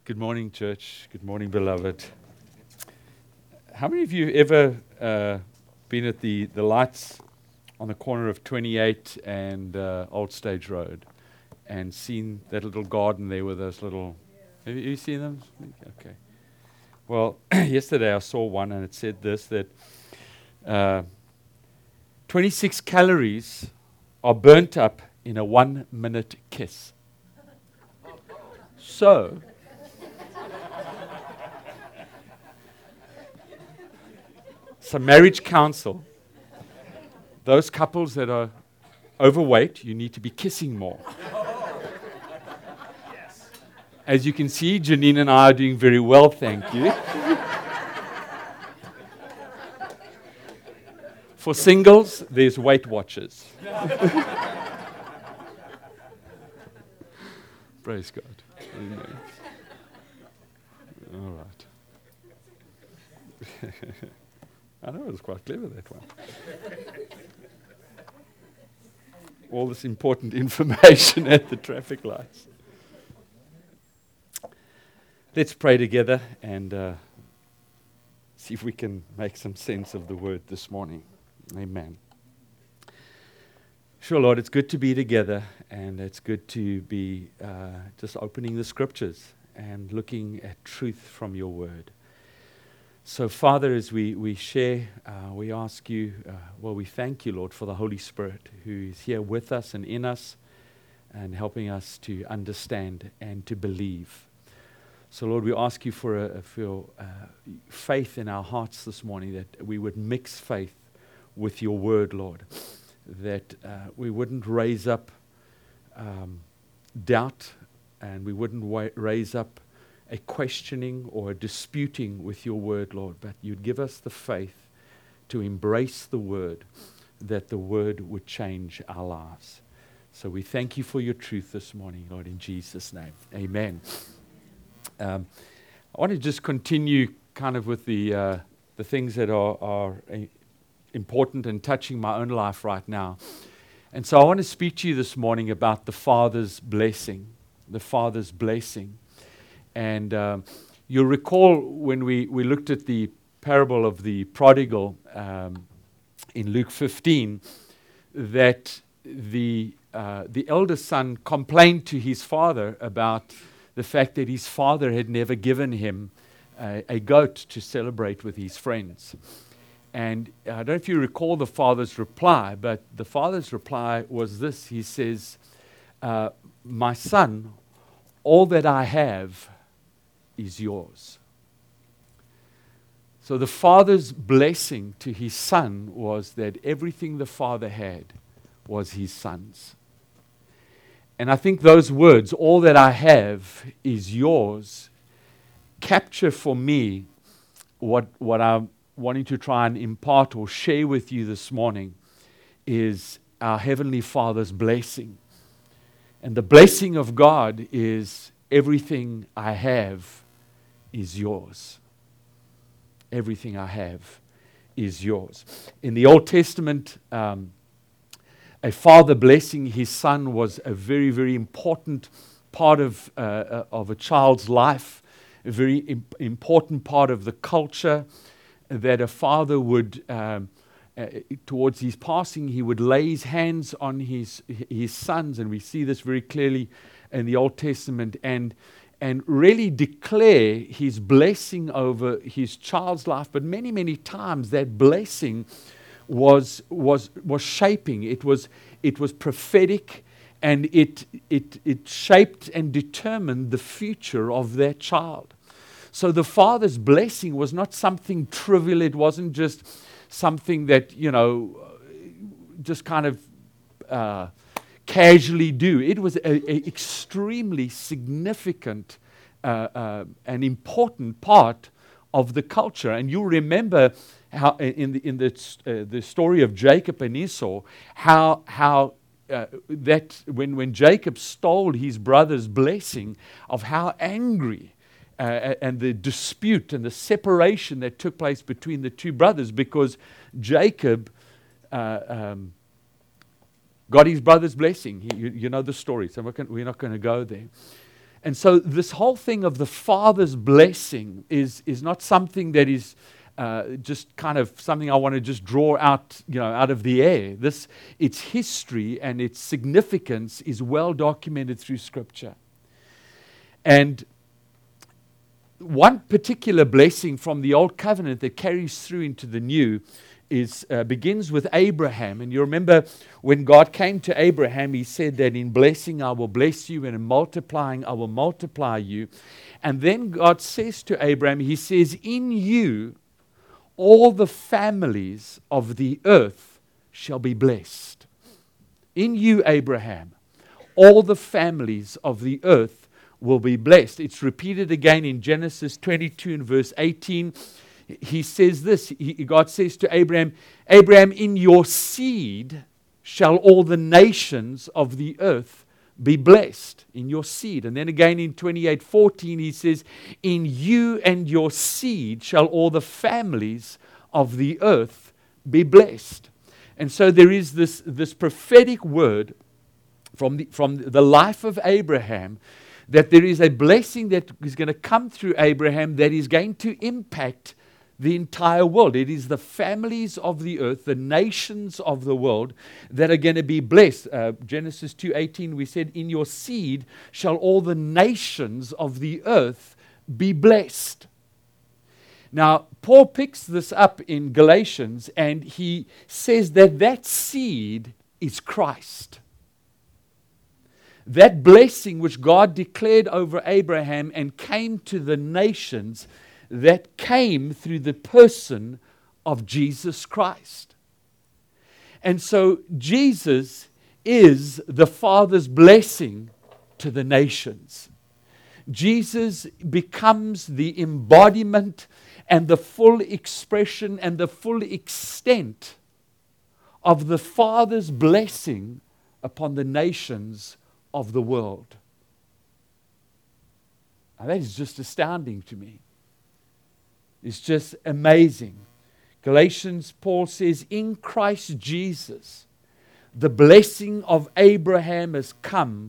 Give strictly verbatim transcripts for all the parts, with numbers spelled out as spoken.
Good morning, church. Good morning, beloved. How many of you ever uh, been at the, the lights on the corner of twenty-eight and uh, Old Stage Road and seen that little garden there with those little... Have you, have you seen them? Okay. Well, yesterday I saw one and it said this, that uh, twenty-six calories are burnt up in a one-minute kiss. So... So marriage counsel, those couples that are overweight, you need to be kissing more. Yes. As you can see, Janine and I are doing very well, thank you. For singles, there's Weight Watchers. Praise God. Amen. All right. I know, it was quite clever, that one. All this important information at the traffic lights. Let's pray together and uh, see if we can make some sense of the word this morning. Amen. Sure, Lord, it's good to be together, and it's good to be uh, just opening the scriptures and looking at truth from your word. So, Father, as we, we share, uh, we ask you, uh, well, we thank you, Lord, for the Holy Spirit who is here with us and in us and helping us to understand and to believe. So, Lord, we ask you for, a, for your, uh, faith in our hearts this morning, that we would mix faith with your word, Lord, that uh, we wouldn't raise up um, doubt and we wouldn't wa- raise up a questioning or a disputing with your word, Lord, but you'd give us the faith to embrace the word, that the word would change our lives. So we thank you for your truth this morning, Lord, in Jesus' name. Amen. Um, I want to just continue kind of with the uh, the things that are, are uh, important and touching my own life right now. And so I want to speak to you this morning about the Father's blessing, the Father's blessing. And um, you'll recall when we, we looked at the parable of the prodigal um, in Luke fifteen, that the uh, the elder son complained to his father about the fact that his father had never given him uh, a goat to celebrate with his friends. And I don't know if you recall the father's reply, but the father's reply was this. He says, uh, my son, all that I have is yours. So the father's blessing to his son was that everything the father had was his son's. And I think those words, all that I have is yours, capture for me what, what I'm wanting to try and impart or share with you this morning is our Heavenly Father's blessing. And the blessing of God is everything I have is yours. Everything I have is yours. In the Old Testament, um, a father blessing his son was a very, very important part of, uh, uh, of a child's life, a very imp- important part of the culture, that a father would, um, uh, towards his passing, he would lay his hands on his, his sons, and we see this very clearly in the Old Testament, and and really declare his blessing over his child's life. But many, many times that blessing was was was shaping. It was it was prophetic, and it it it shaped and determined the future of that child. So the father's blessing was not something trivial. It wasn't just something that, you know, just kind of uh, casually do. It was an extremely significant uh, uh, and important part of the culture. And you remember how in the in the uh, the story of Jacob and Esau, how how uh, that when when Jacob stole his brother's blessing, of how angry uh, and the dispute and the separation that took place between the two brothers, because Jacob uh, um, got his brother's blessing. He, you, you know the story, so we're, can, we're not going to go there. And so this whole thing of the Father's blessing is, is not something that is uh, just kind of something I want to just draw out, you know, out of the air. This, its history and its significance is well documented through Scripture. And one particular blessing from the Old Covenant that carries through into the New is uh, begins with Abraham. And you remember when God came to Abraham, he said that in blessing I will bless you, and in multiplying I will multiply you. And then God says to Abraham, he says, in you all the families of the earth shall be blessed. In you, Abraham, all the families of the earth will be blessed. It's repeated again in Genesis twenty-two and verse eighteen. He says this, he, God says to Abraham, Abraham, in your seed shall all the nations of the earth be blessed. In your seed. And then again in twenty-eight fourteen, he says, in you and your seed shall all the families of the earth be blessed. And so there is this, this prophetic word from the, from the life of Abraham, that there is a blessing that is going to come through Abraham that is going to impact the entire world. It is the families of the earth, the nations of the world that are going to be blessed. Uh, Genesis two eighteen, we said, in your seed shall all the nations of the earth be blessed. Now, Paul picks this up in Galatians, and he says that that seed is Christ. That blessing which God declared over Abraham and came to the nations, that came through the person of Jesus Christ. And so Jesus is the Father's blessing to the nations. Jesus becomes the embodiment and the full expression and the full extent of the Father's blessing upon the nations of the world. Now that is just astounding to me. It's just amazing. Galatians, Paul says, in Christ Jesus, the blessing of Abraham has come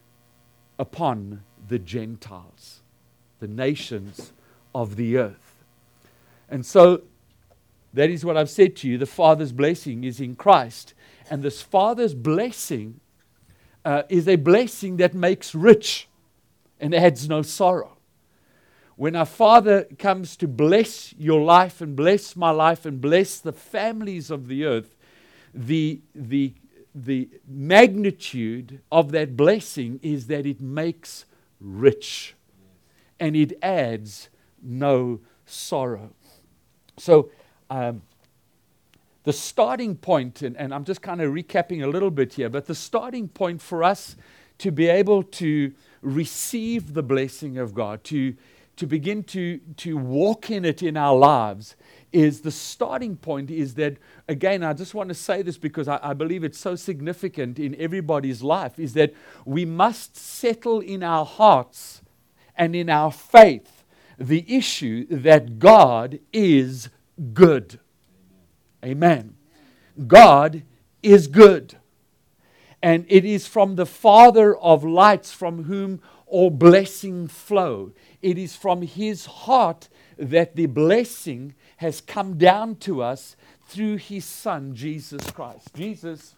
upon the Gentiles, the nations of the earth. And so, that is what I've said to you. The Father's blessing is in Christ. And this Father's blessing uh, is a blessing that makes rich and adds no sorrow. When our Father comes to bless your life and bless my life and bless the families of the earth, the, the, the magnitude of that blessing is that it makes rich and it adds no sorrow. So um, the starting point, and, and I'm just kind of recapping a little bit here, but the starting point for us to be able to receive the blessing of God, to to begin to, to walk in it in our lives, is the starting point is that, again, I just want to say this because I, I believe it's so significant in everybody's life, is that we must settle in our hearts and in our faith the issue that God is good. Amen. God is good. And it is from the Father of lights from whom all blessing flow. It is from His heart that the blessing has come down to us through His Son, Jesus Christ. Jesus.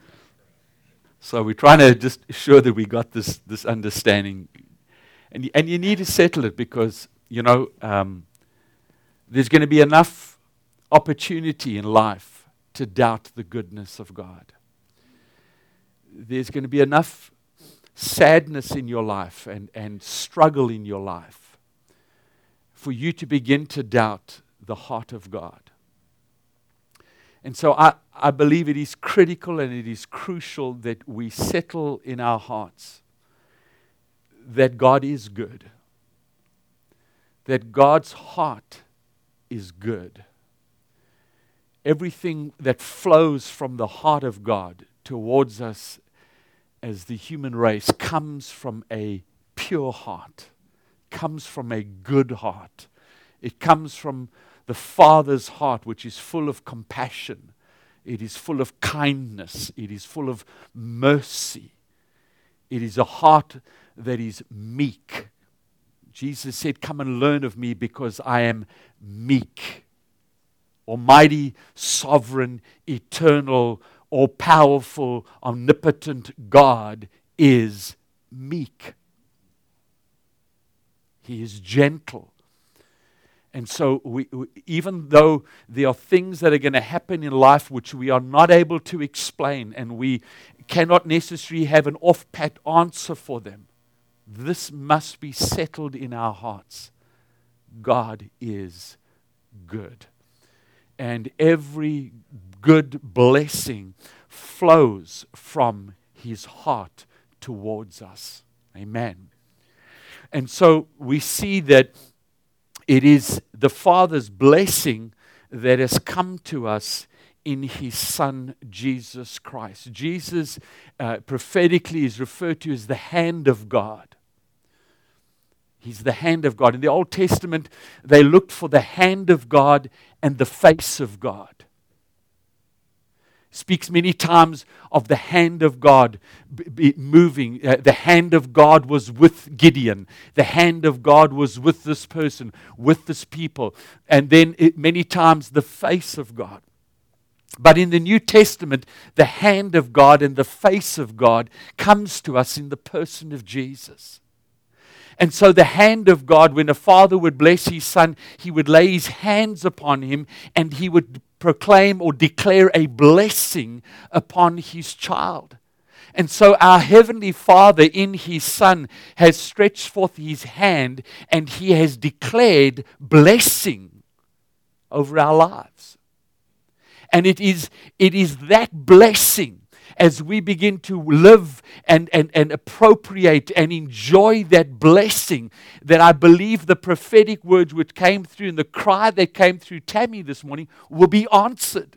So we're trying to just ensure that we got this, this understanding. And, and you need to settle it because, you know, um, there's going to be enough opportunity in life to doubt the goodness of God. There's going to be enough sadness in your life and, and struggle in your life for you to begin to doubt the heart of God. And so I, I believe it is critical and it is crucial that we settle in our hearts that God is good, that God's heart is good. Everything that flows from the heart of God towards us as the human race comes from a pure heart, comes from a good heart. It comes from the Father's heart, which is full of compassion. It is full of kindness. It is full of mercy. It is a heart that is meek. Jesus said, come and learn of me because I am meek. Almighty, sovereign, eternal, all-powerful, omnipotent God is meek. He is gentle. And so we, we, even though there are things that are going to happen in life which we are not able to explain and we cannot necessarily have an off-pat answer for them, this must be settled in our hearts. God is good. And every good blessing flows from His heart towards us. Amen. And so we see that it is the Father's blessing that has come to us in His Son, Jesus Christ. Jesus uh, prophetically is referred to as the hand of God. He's the hand of God. In the Old Testament, they looked for the hand of God and the face of God. Speaks many times of the hand of God b- b- moving. Uh, the hand of God was with Gideon. The hand of God was with this person, with this people. And then it, many times the face of God. But in the New Testament, the hand of God and the face of God comes to us in the person of Jesus. And so the hand of God, when a father would bless his son, he would lay his hands upon him and he would proclaim or declare a blessing upon his child. And so our Heavenly Father in His Son has stretched forth His hand and He has declared blessing over our lives. And it is, it is that blessing as we begin to live and, and, and appropriate and enjoy that blessing that I believe the prophetic words which came through and the cry that came through Tammy this morning will be answered.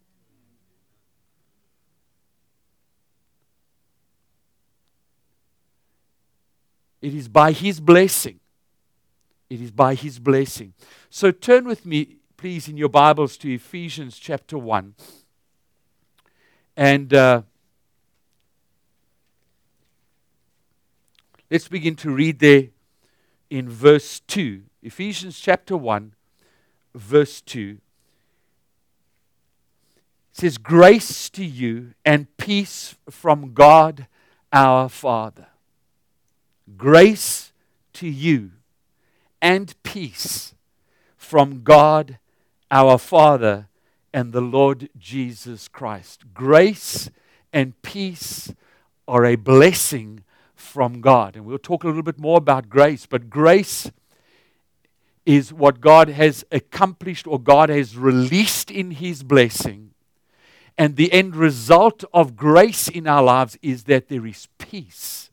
It is by His blessing. It is by His blessing. So turn with me, please, in your Bibles to Ephesians chapter one. And uh, let's begin to read there in verse two. Ephesians chapter one, verse two. It says, grace to you and peace from God our Father. Grace to you and peace from God our Father and the Lord Jesus Christ. Grace and peace are a blessing from God. And we'll talk a little bit more about grace, but grace is what God has accomplished or God has released in His blessing. And the end result of grace in our lives is that there is peace.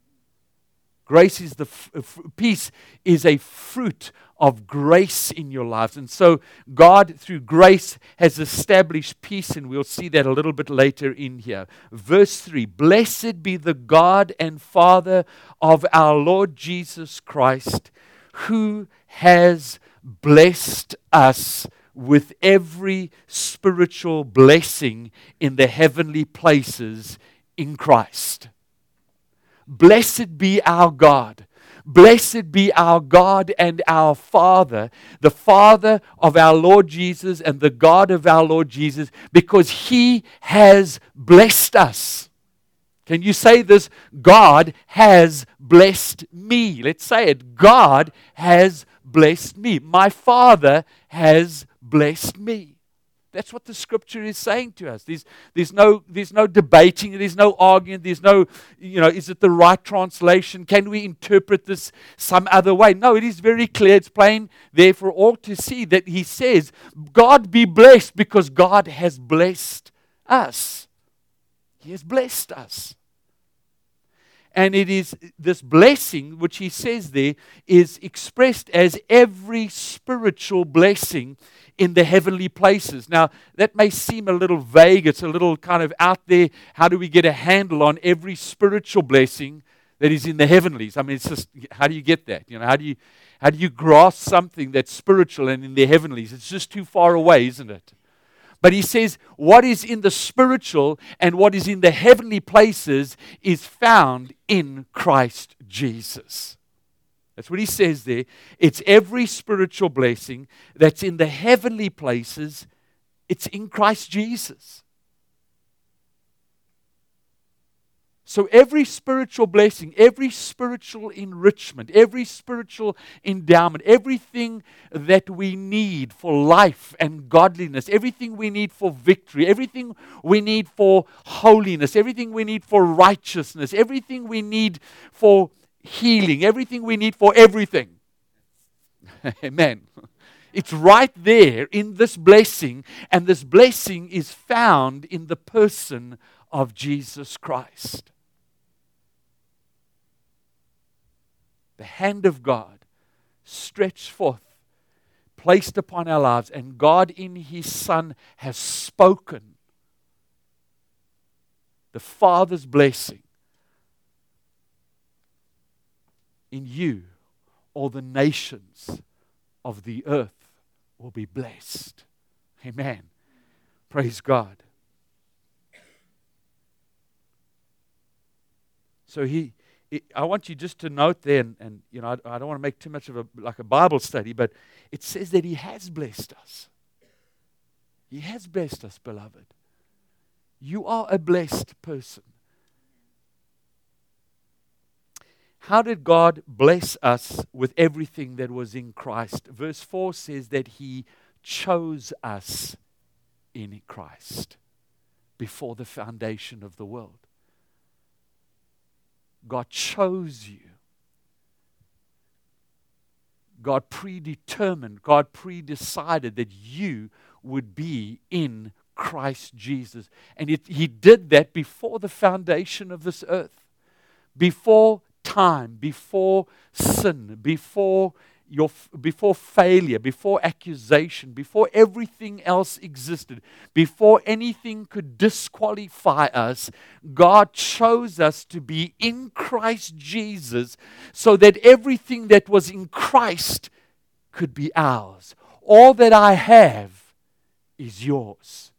Grace is the f- f- peace is a fruit of grace in your lives. And so God, through grace, has established peace, and we'll see that a little bit later in here. Verse three, blessed be the God and Father of our Lord Jesus Christ, who has blessed us with every spiritual blessing in the heavenly places in Christ. Blessed be our God. Blessed be our God and our Father, the Father of our Lord Jesus and the God of our Lord Jesus, because He has blessed us. Can you say this? God has blessed me. Let's say it. God has blessed me. My Father has blessed me. That's what the Scripture is saying to us. There's, there's, no, there's no debating. There's no arguing. There's no, you know, is it the right translation? Can we interpret this some other way? No, it is very clear. It's plain there for all to see that He says, God be blessed because God has blessed us. He has blessed us. And it is this blessing, which He says there, is expressed as every spiritual blessing in the heavenly places. Now, that may seem a little vague. It's a little kind of out there. How do we get a handle on every spiritual blessing that is in the heavenlies? I mean, it's just, how do you get that? You know, how do you, how do you grasp something that's spiritual and in the heavenlies? It's just too far away, isn't it? But he says, what is in the spiritual and what is in the heavenly places is found in Christ Jesus. That's what he says there. It's every spiritual blessing that's in the heavenly places. It's in Christ Jesus. So every spiritual blessing, every spiritual enrichment, every spiritual endowment, everything that we need for life and godliness, everything we need for victory, everything we need for holiness, everything we need for righteousness, everything we need for healing, everything we need for everything. Amen. It's right there in this blessing, and this blessing is found in the person of Jesus Christ. The hand of God stretched forth, placed upon our lives, and God in His Son has spoken the Father's blessing in you. All the nations of the earth will be blessed. Amen. Praise God. So he, it, I want you just to note there, and, and you know, I, I don't want to make too much of a like a Bible study, but it says that He has blessed us. He has blessed us, beloved. You are a blessed person. How did God bless us with everything that was in Christ? Verse four says that He chose us in Christ before the foundation of the world. God chose you. God predetermined, God predecided that you would be in Christ Jesus. And it, He did that before the foundation of this earth. Before time, before sin, before your, before failure, before accusation, before everything else existed, before anything could disqualify us, God chose us to be in Christ Jesus so that everything that was in Christ could be ours. All that I have is yours.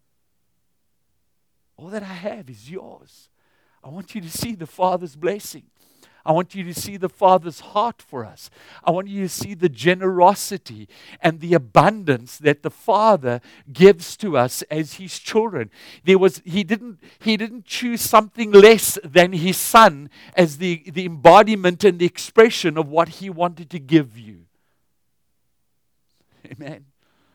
All that I have is yours. I want you to see the Father's blessing. I want you to see the Father's heart for us. I want you to see the generosity and the abundance that the Father gives to us as His children. There was He didn't He didn't choose something less than His Son as the, the embodiment and the expression of what He wanted to give you. Amen.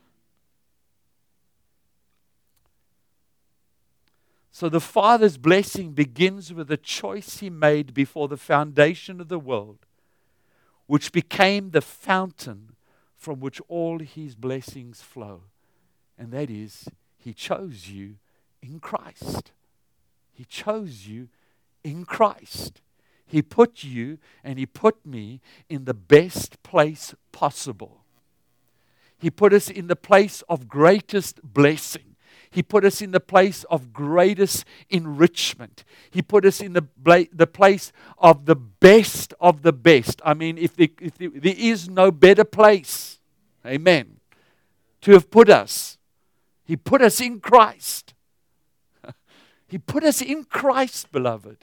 So the Father's blessing begins with a choice He made before the foundation of the world, which became the fountain from which all His blessings flow. And that is, He chose you in Christ. He chose you in Christ. He put you and He put me in the best place possible. He put us in the place of greatest blessing. He put us in the place of greatest enrichment. He put us in the, bla- the place of the best of the best. I mean, if, there, if there, there is no better place, amen, to have put us. He put us in Christ. He put us in Christ, beloved.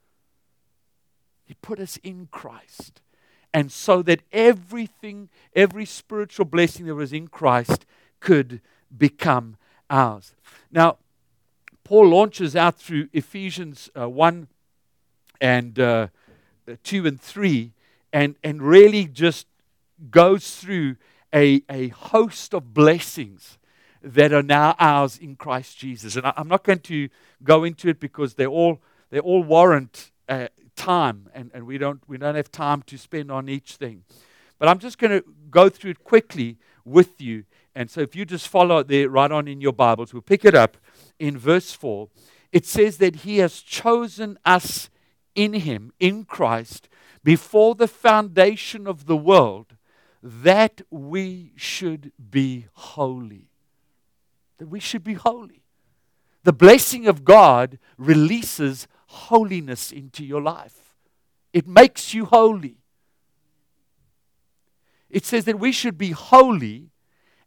He put us in Christ. And so that everything, every spiritual blessing that was in Christ could become ours. Now, Paul launches out through Ephesians uh, one and uh, two and three and, and really just goes through a, a host of blessings that are now ours in Christ Jesus. And I, I'm not going to go into it because they all they all warrant uh, time, and, and we don't we don't have time to spend on each thing. But I'm just going to go through it quickly with you. And so if you just follow there right on in your Bibles, we'll pick it up in verse four. It says that He has chosen us in Him, in Christ, before the foundation of the world, that we should be holy. That we should be holy. The blessing of God releases holiness into your life. It makes you holy. It says that we should be holy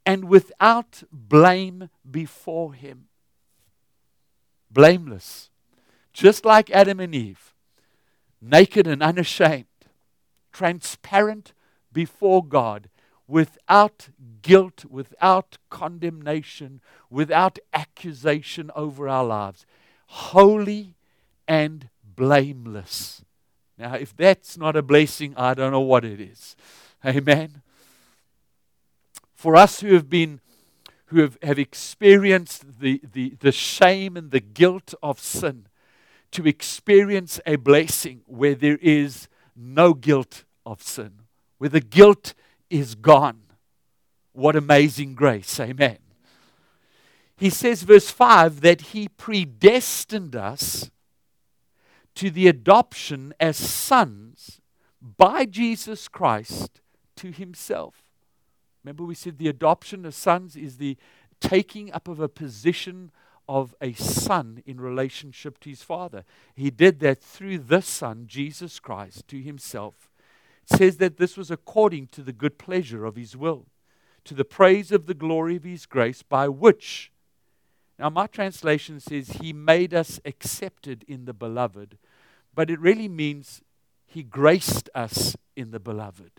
and without blame before him. Blameless. Just like Adam and Eve. Naked and unashamed. Transparent before God. Without guilt, without condemnation, without accusation over our lives. Holy and blameless. Now, if that's not a blessing, I don't know what it is. Amen. For us who have been, who have, have experienced the, the, the shame and the guilt of sin, to experience a blessing where there is no guilt of sin, where the guilt is gone. What amazing grace. Amen. He says, verse five, that He predestined us to the adoption as sons by Jesus Christ to Himself. Remember we said the adoption as sons is the taking up of a position of a son in relationship to his father. He did that through the Son, Jesus Christ, to Himself. It says that this was according to the good pleasure of His will, to the praise of the glory of His grace, by which, now my translation says, He made us accepted in the beloved, but it really means He graced us in the beloved.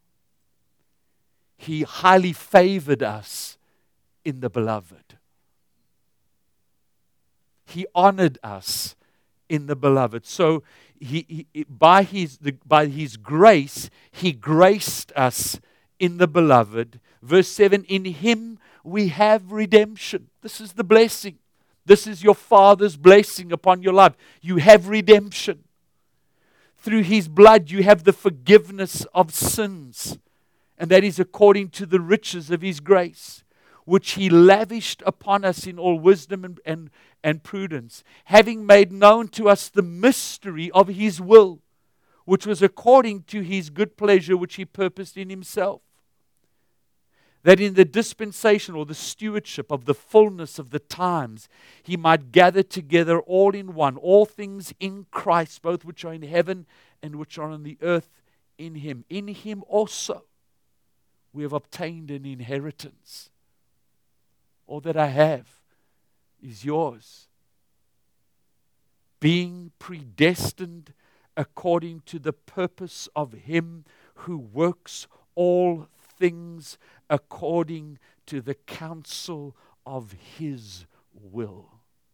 He highly favored us in the beloved. He honored us in the beloved. So he, he by his the, by his grace, He graced us in the beloved. Verse seven, in Him we have redemption. This is the blessing. This is your Father's blessing upon your life. You have redemption. Through His blood you have the forgiveness of sins. And that is according to the riches of His grace, which He lavished upon us in all wisdom and, and, and prudence, having made known to us the mystery of His will, which was according to His good pleasure, which He purposed in Himself. That in the dispensation or the stewardship of the fullness of the times, He might gather together all in one, all things in Christ, both which are in heaven and which are on the earth in Him. In Him also we have obtained an inheritance. All that I have is yours. Being predestined according to the purpose of Him who works all things according to the counsel of His will.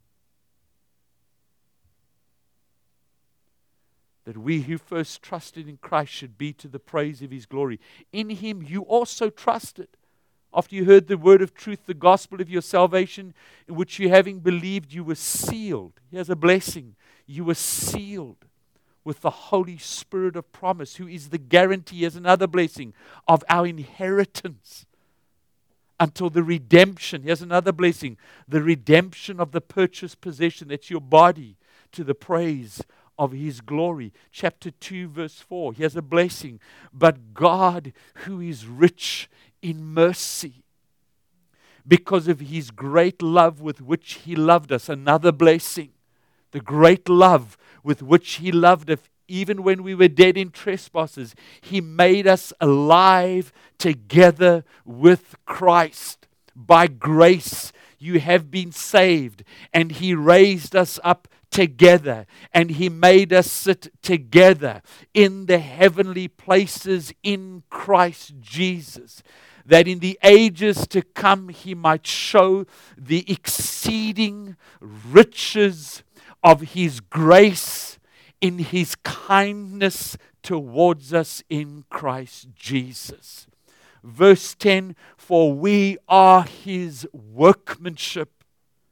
That we who first trusted in Christ should be to the praise of His glory. In Him you also trusted, after you heard the word of truth, the gospel of your salvation, in which you having believed, you were sealed. Here's a blessing. You were sealed with the Holy Spirit of promise, who is the guarantee, as another blessing, of our inheritance until the redemption. Here's another blessing. The redemption of the purchased possession. That's your body, to the praise of His glory. Chapter two, verse four. Here's a blessing. But God, who is rich in mercy, because of His great love with which He loved us. Another blessing. The great love with which He loved us, even when we were dead in trespasses. He made us alive together with Christ. By grace you have been saved, and He raised us up together, and He made us sit together in the heavenly places in Christ Jesus, that in the ages to come He might show the exceeding riches of His grace in His kindness towards us in Christ Jesus. Verse ten, for we are His workmanship,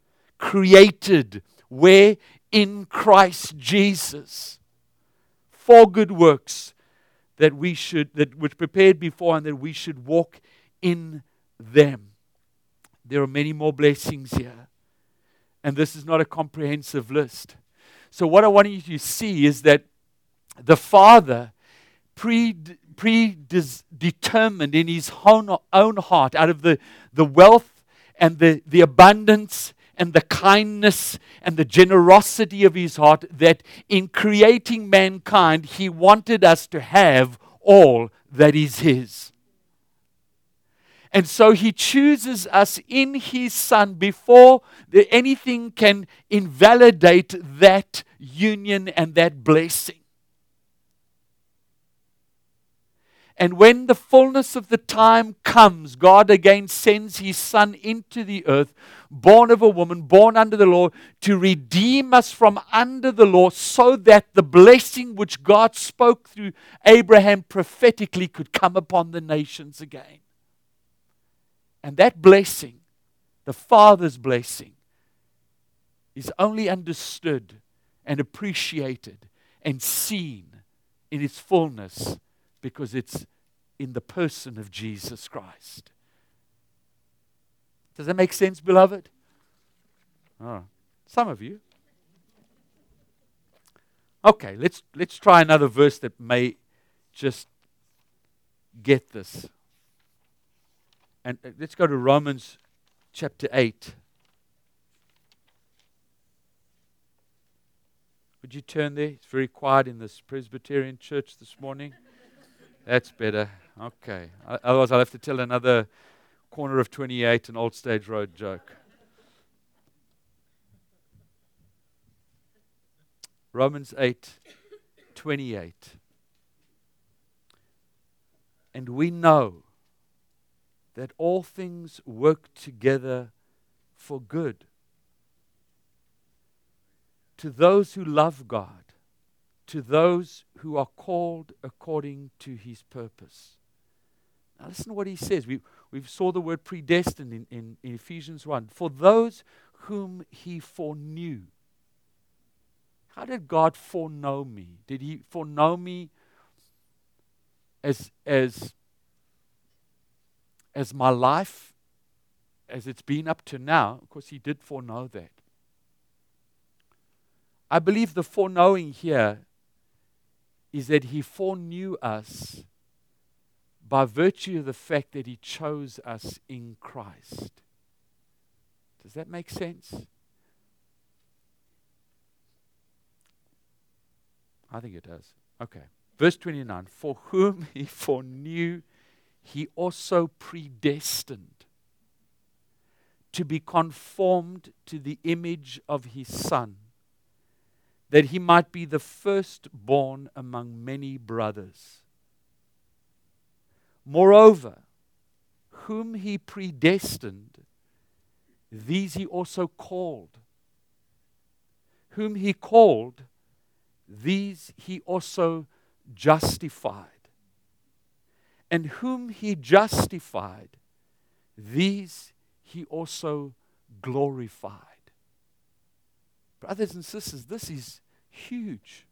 created where? In Christ Jesus, for good works that we should, that were prepared before, and that we should walk in them. There are many more blessings here, and this is not a comprehensive list. So what I want you to see is that the Father pre predetermined in His own, own heart, out of the, the wealth and the, the abundance and the kindness and the generosity of His heart, that in creating mankind, He wanted us to have all that is His. And so he chooses us in his Son before the, anything can invalidate that union and that blessing. And when the fullness of the time comes, God again sends his Son into the earth, born of a woman, born under the law, to redeem us from under the law, so that the blessing which God spoke through Abraham prophetically could come upon the nations again. And that blessing, the Father's blessing, is only understood and appreciated and seen in its fullness because it's in the person of Jesus Christ. Does that make sense, beloved? Oh, some of you. Okay, let's let's try another verse that may just get this. And let's go to Romans chapter eight. Would you turn there? It's very quiet in this Presbyterian church this morning. That's better. Okay. Otherwise, I'll have to tell another corner of twenty-eight and Old Stage Road joke. Romans eight twenty-eight. And we know that all things work together for good to those who love God, to those who are called according to his purpose. Now listen to what he says. We we saw the word predestined in, in, in Ephesians one. For those whom he foreknew. How did God foreknow me? Did he foreknow me as as as my life as it's been up to now? Of course, he did foreknow that. I believe the foreknowing here is that he foreknew us by virtue of the fact that he chose us in Christ. Does that make sense? I think it does. Okay. Verse twenty-nine. For whom he foreknew, he also predestined to be conformed to the image of his Son, that he might be the firstborn among many brothers. Moreover, whom he predestined, these he also called. Whom he called, these he also justified. And whom he justified, these he also glorified. Brothers and sisters, this is huge.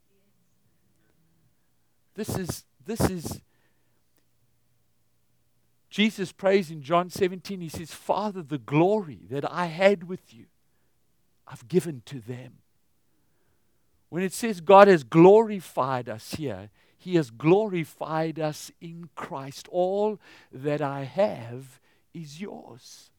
This is, this is, Jesus prays in John seventeen, he says, Father, the glory that I had with you, I've given to them. When it says God has glorified us here, he has glorified us in Christ. All that I have is yours.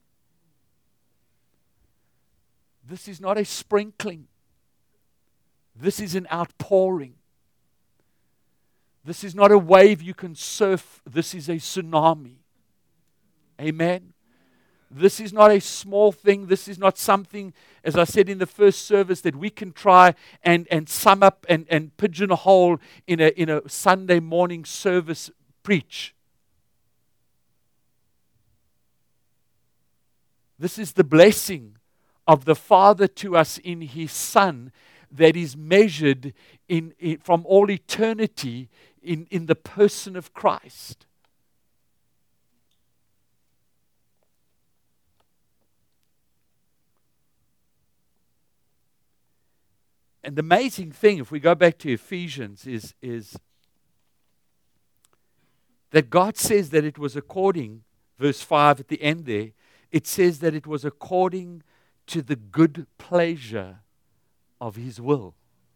This is not a sprinkling. This is an outpouring. This is not a wave you can surf. This is a tsunami. Amen. This is not a small thing. This is not something, as I said in the first service, that we can try and, and sum up and, and pigeonhole in a, in a Sunday morning service preach. This is the blessing of the Father to us in his Son that is measured in, in from all eternity in, in the person of Christ. And the amazing thing, if we go back to Ephesians, is, is that God says that it was according, verse five at the end there, it says that it was according to the good pleasure of his will.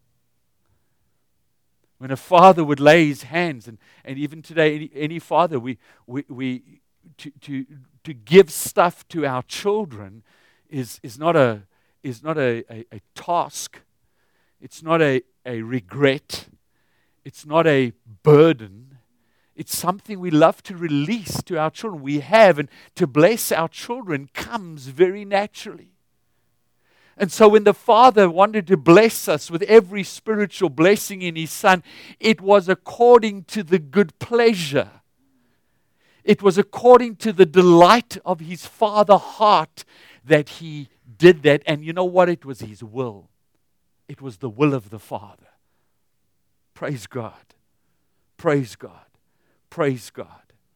When a father would lay his hands, and, and even today, any, any father, we, we, we to, to, to give stuff to our children is, is not a, is not a, a, a task. It's not a, a regret. It's not a burden. It's something we love to release to our children. We have, and to bless our children comes very naturally. And so when the Father wanted to bless us with every spiritual blessing in His Son, it was according to the good pleasure. It was according to the delight of His Father heart that He did that. And you know what? It was His will. It was the will of the Father. Praise God. Praise God. Praise God.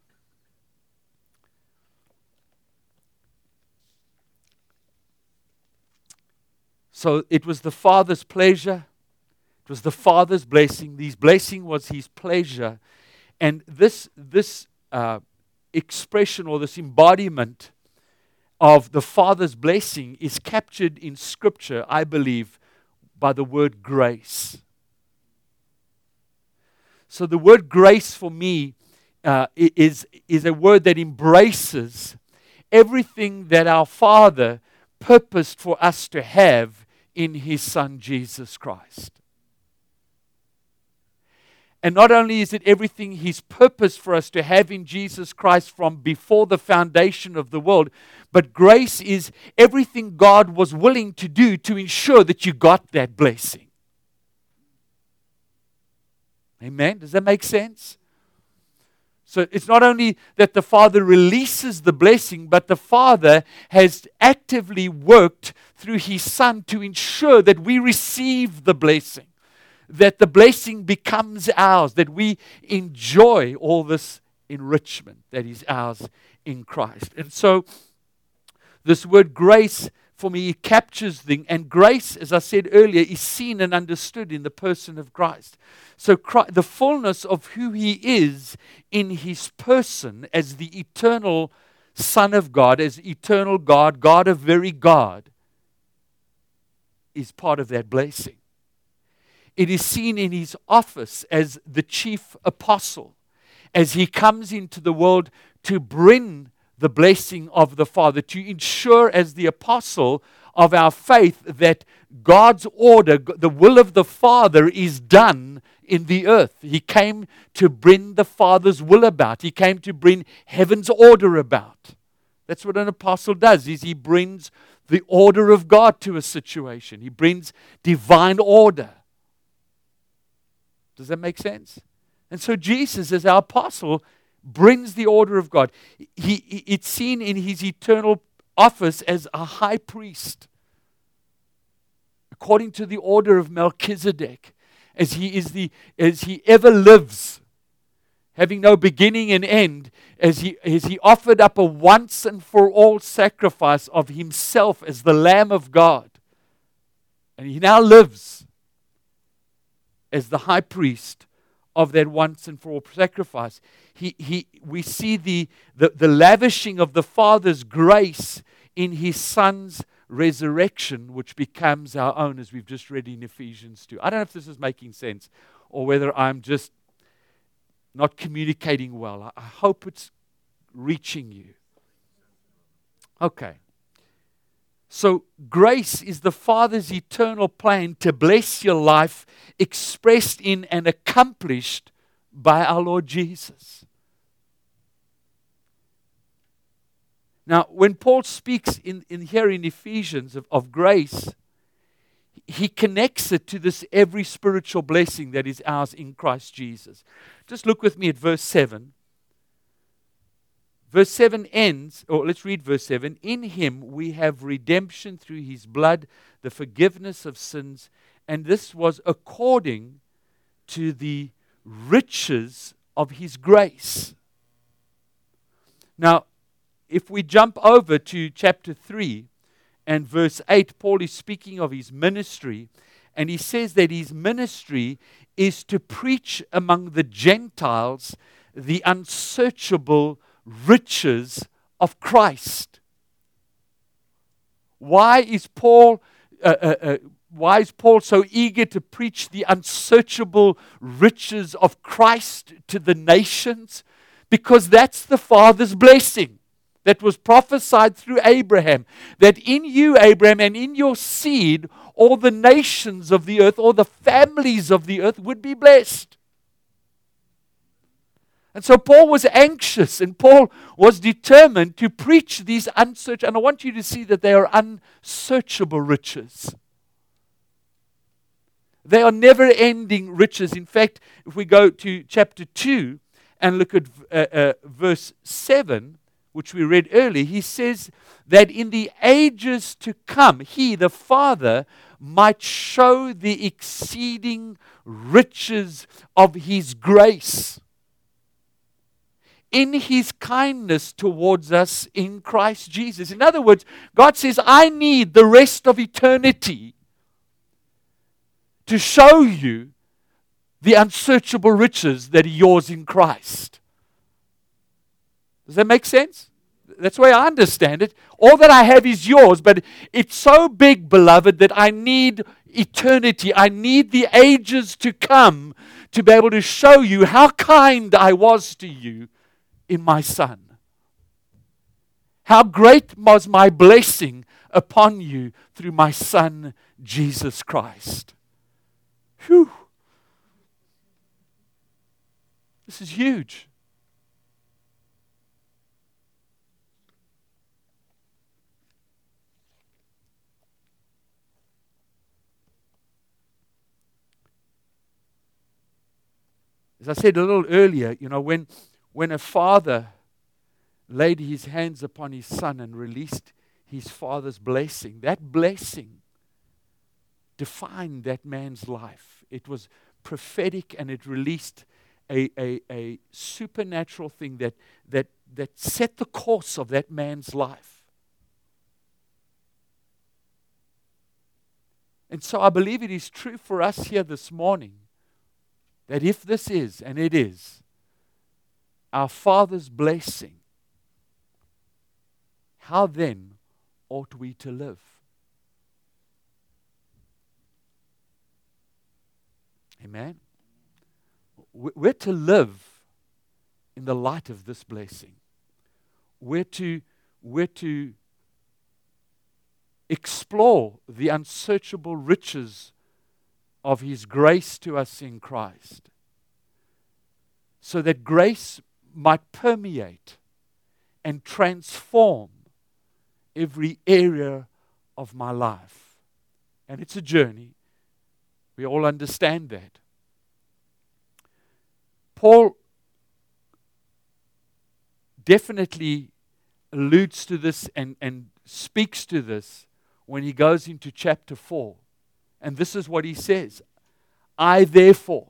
So it was the Father's pleasure. It was the Father's blessing. His blessing was His pleasure. And this, this uh, expression or this embodiment of the Father's blessing is captured in Scripture, I believe, by the word grace. So the word grace for me uh, is, is a word that embraces everything that our Father purposed for us to have in His Son, Jesus Christ. And not only is it everything He's purposed for us to have in Jesus Christ from before the foundation of the world, but grace is everything God was willing to do to ensure that you got that blessing. Amen? Does that make sense? So it's not only that the Father releases the blessing, but the Father has actively worked through His Son to ensure that we receive the blessing, that the blessing becomes ours, that we enjoy all this enrichment that is ours in Christ. And so this word grace, for me, it captures things. And grace, as I said earlier, is seen and understood in the person of Christ. So Christ, the fullness of who He is in His person as the eternal Son of God, as eternal God, God of very God, is part of that blessing. It is seen in His office as the chief apostle, as He comes into the world to bring the blessing of the Father, to ensure as the apostle of our faith that God's order, the will of the Father is done in the earth. He came to bring the Father's will about. He came to bring heaven's order about. That's what an apostle does, is he brings the order of God to a situation. He brings divine order. Does that make sense? And so Jesus, as our apostle, brings the order of God. He, he, it's seen in His eternal office as a high priest, according to the order of Melchizedek, as he is the as he ever lives, having no beginning and end, as he as he offered up a once and for all sacrifice of Himself as the Lamb of God, and He now lives as the high priest of that once and for all sacrifice. He, he, we see the, the, the lavishing of the Father's grace in His Son's resurrection, which becomes our own, as we've just read in Ephesians two. I don't know if this is making sense or whether I'm just not communicating well. I, I hope it's reaching you. Okay. So grace is the Father's eternal plan to bless your life, expressed in and accomplished by our Lord Jesus. Now, when Paul speaks in, in here in Ephesians of, of grace, he connects it to this every spiritual blessing that is ours in Christ Jesus. Just look with me at verse seven. Verse seven ends, or let's read verse seven. In Him we have redemption through His blood, the forgiveness of sins, and this was according to the riches of His grace. Now, if we jump over to chapter three and verse eight, Paul is speaking of his ministry, and he says that his ministry is to preach among the Gentiles the unsearchable riches of Christ. Why is Paul uh, uh, uh, why is Paul so eager to preach the unsearchable riches of Christ to the nations? Because that's the Father's blessing that was prophesied through Abraham, that in you, Abraham, and in your seed, all the nations of the earth, all the families of the earth would be blessed. And so Paul was anxious, and Paul was determined to preach these unsearchable, and I want you to see that they are unsearchable riches. They are never-ending riches. In fact, if we go to chapter two and look at uh, uh, verse seven, which we read earlier, he says that in the ages to come, he, the Father, might show the exceeding riches of his grace in his kindness towards us in Christ Jesus. In other words, God says, I need the rest of eternity to show you the unsearchable riches that are yours in Christ. Does that make sense? That's the way I understand it. All that I have is yours, but it's so big, beloved, that I need eternity. I need the ages to come to be able to show you how kind I was to you in my Son. How great was my blessing upon you through my Son, Jesus Christ. Whew. This is huge. As I said a little earlier, you know, when When a father laid his hands upon his son and released his father's blessing, that blessing defined that man's life. It was prophetic, and it released a, a, a supernatural thing that, that, that set the course of that man's life. And so I believe it is true for us here this morning that if this is, and it is, our Father's blessing, how then ought we to live? Amen? We're to live in the light of this blessing. We're to, we're to explore the unsearchable riches of His grace to us in Christ, so that grace might permeate and transform every area of my life. And it's a journey. We all understand that. Paul definitely alludes to this and, and speaks to this when he goes into chapter four. And this is what he says. I therefore.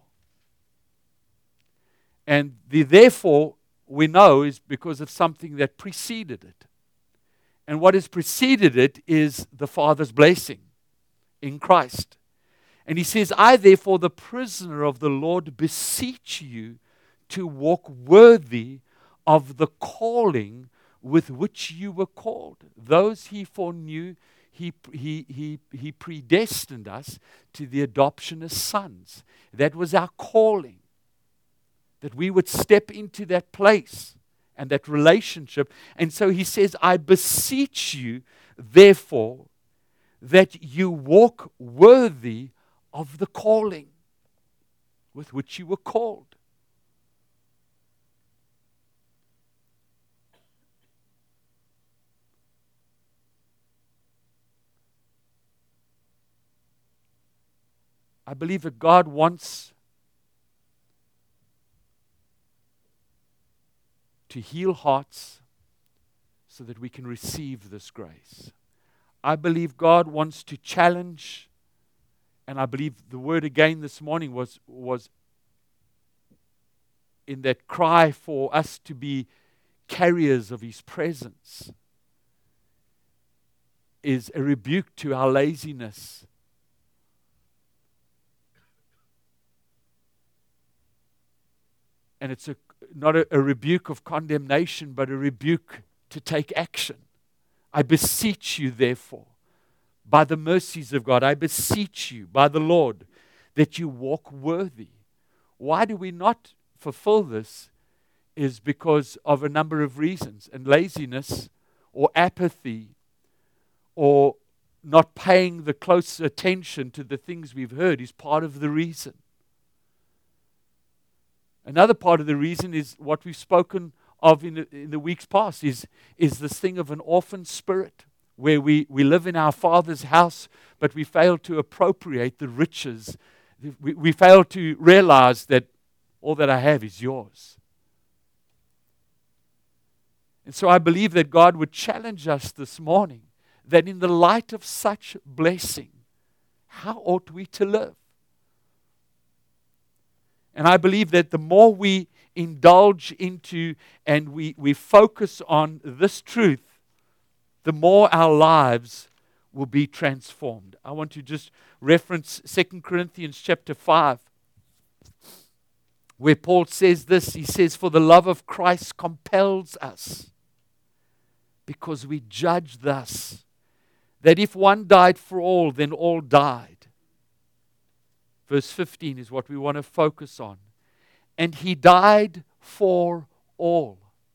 And the therefore, we know, is because of something that preceded it. And what has preceded it is the Father's blessing in Christ. And he says, I therefore, the prisoner of the Lord, beseech you to walk worthy of the calling with which you were called. Those he foreknew, he, he, he, he predestined us to the adoption as sons. That was our calling. That we would step into that place and that relationship. And so he says, I beseech you, therefore, that you walk worthy of the calling with which you were called. I believe that God wants to heal hearts so that we can receive this grace. I believe God wants to challenge, and I believe the word again this morning was, was in that cry for us to be carriers of His presence, is a rebuke to our laziness. And it's a not a, a rebuke of condemnation, but a rebuke to take action. I beseech you, therefore, by the mercies of God, I beseech you, by the Lord, that you walk worthy. Why do we not fulfill this? Is because of a number of reasons. And laziness or apathy or not paying the close attention to the things we've heard is part of the reason. Another part of the reason is what we've spoken of in the, in the weeks past is, is this thing of an orphan spirit, where we, we live in our Father's house, but we fail to appropriate the riches. We, we fail to realize that all that I have is yours. And so I believe that God would challenge us this morning that in the light of such blessing, how ought we to live? And I believe that the more we indulge into and we, we focus on this truth, the more our lives will be transformed. I want to just reference Second Corinthians chapter five, where Paul says this. He says, "For the love of Christ compels us, because we judge thus, that if one died for all, then all died." Verse fifteen is what we want to focus on. "And he died for all,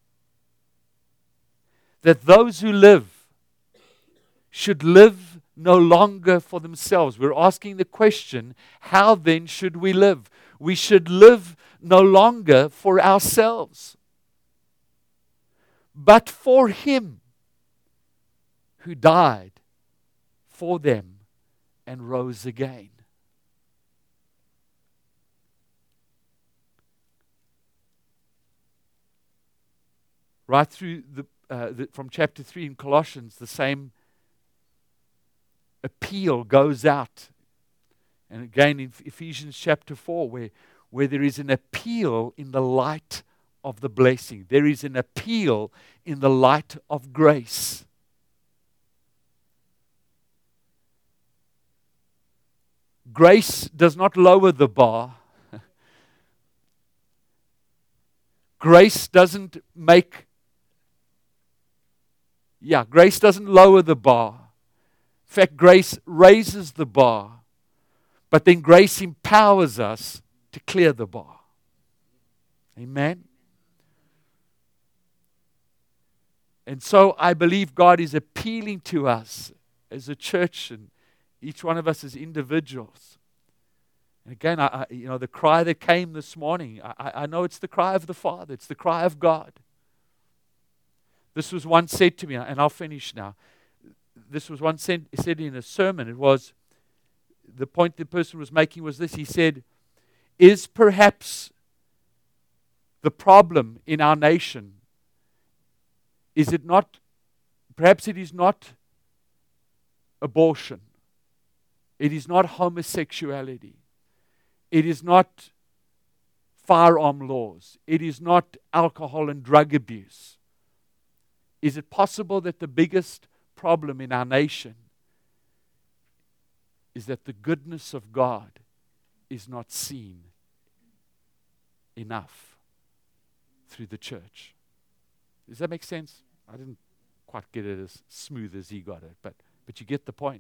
that those who live should live no longer for themselves." We're asking the question, how then should we live? We should live no longer for ourselves, but for him who died for them and rose again. Right through the, uh, the from chapter three in Colossians, the same appeal goes out. And again in Ephesians chapter four, where, where there is an appeal in the light of the blessing. There is an appeal in the light of grace. Grace does not lower the bar. Grace doesn't make, yeah, grace doesn't lower the bar. In fact, grace raises the bar, but then grace empowers us to clear the bar. Amen? And so I believe God is appealing to us as a church and each one of us as individuals. And again, I, I, you know, the cry that came this morning, I, I know it's the cry of the Father. It's the cry of God. This was once said to me, and I'll finish now. This was once said, said in a sermon. It was, the point the person was making was this. He said, is perhaps the problem in our nation, is it not, perhaps it is not abortion. It is not homosexuality. It is not firearm laws. It is not alcohol and drug abuse. Is it possible that the biggest problem in our nation is that the goodness of God is not seen enough through the church? Does that make sense? I didn't quite get it as smooth as he got it, but, but you get the point.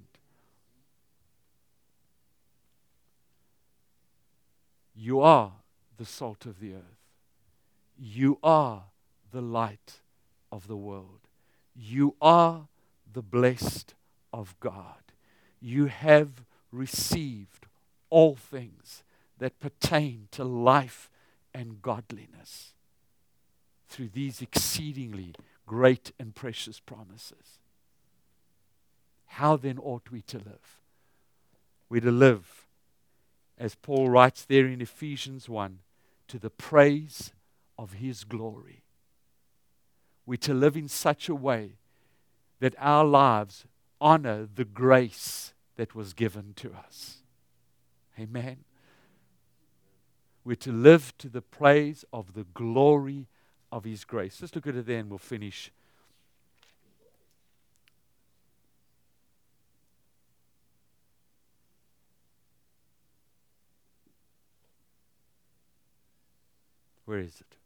You are the salt of the earth. You are the light of the world. You are the blessed of God. You have received all things that pertain to life and godliness through these exceedingly great and precious promises. How then ought we to live? We're to live, as Paul writes there in Ephesians one, to the praise of his glory. We're to live in such a way that our lives honor the grace that was given to us. Amen. We're to live to the praise of the glory of his grace. Let's look at it there and we'll finish. Where is it?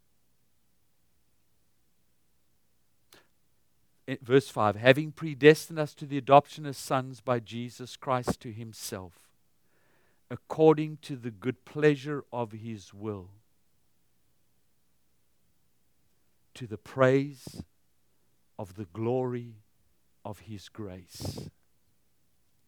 In verse five, having predestined us to the adoption as sons by Jesus Christ to himself, according to the good pleasure of his will, to the praise of the glory of his grace.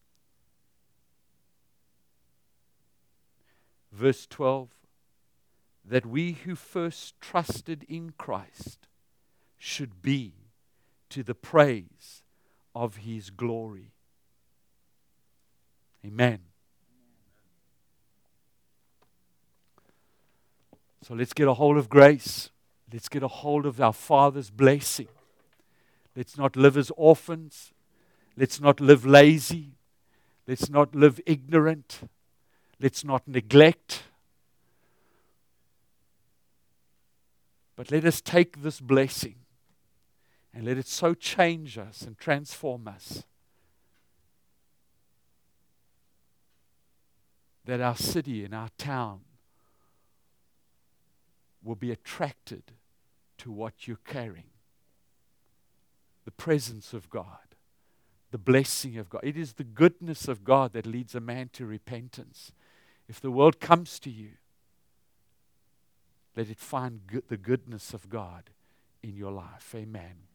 Verse twelve, that we who first trusted in Christ should be to the praise of His glory. Amen. So let's get a hold of grace. Let's get a hold of our Father's blessing. Let's not live as orphans. Let's not live lazy. Let's not live ignorant. Let's not neglect. But let us take this blessing and let it so change us and transform us that our city and our town will be attracted to what you're carrying. The presence of God, the blessing of God. It is the goodness of God that leads a man to repentance. If the world comes to you, let it find good, the goodness of God in your life. Amen.